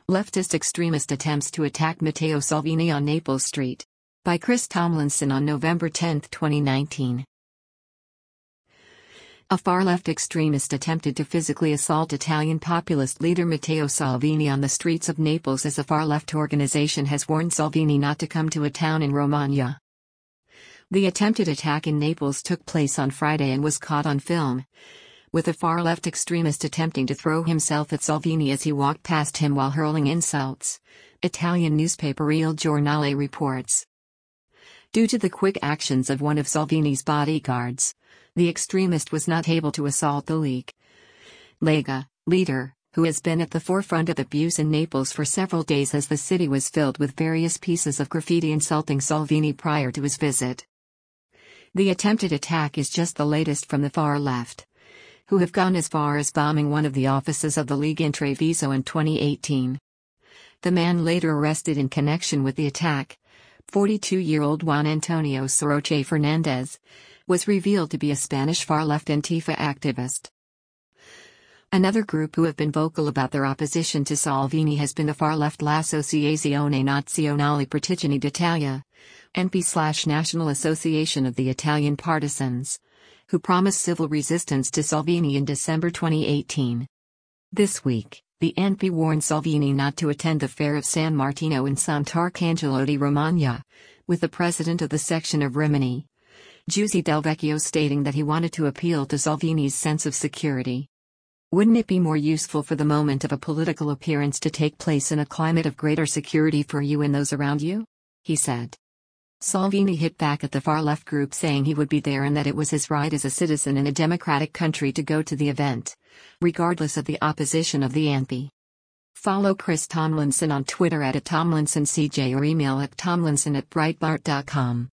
Leftist extremist attempts to attack Matteo Salvini on Naples Street. By Chris Tomlinson on November 10, 2019. A far-left extremist attempted to physically assault Italian populist leader Matteo Salvini on the streets of Naples as a far-left organization has warned Salvini not to come to a town in Romagna. The attempted attack in Naples took place on Friday and was caught on film, with a far-left extremist attempting to throw himself at Salvini as he walked past him while hurling insults, Italian newspaper Il Giornale reports. Due to the quick actions of one of Salvini's bodyguards, the extremist was not able to assault the Lega leader, who has been at the forefront of abuse in Naples for several days as the city was filled with various pieces of graffiti insulting Salvini prior to his visit. The attempted attack is just the latest from the far left, who have gone as far as bombing one of the offices of the League in Treviso in 2018. The man later arrested in connection with the attack, 42-year-old Juan Antonio Soroche Fernandez, was revealed to be a Spanish far-left Antifa activist. Another group who have been vocal about their opposition to Salvini has been the far-left l'Associazione Nazionale Partigiani d'Italia, NP/National Association of the Italian Partisans, who promised civil resistance to Salvini in December 2018. This week, the NP warned Salvini not to attend the Fair of San Martino in Sant'Arcangelo di Romagna, with the president of the section of Rimini, Giusy Del Vecchio, stating that he wanted to appeal to Salvini's sense of security. Wouldn't it be more useful for the moment of a political appearance to take place in a climate of greater security for you and those around you? He said. Salvini hit back at the far-left group, saying he would be there and that it was his right as a citizen in a democratic country to go to the event, regardless of the opposition of the ANPI. Follow Chris Tomlinson on Twitter @TomlinsonCJ or email at tomlinson@breitbart.com.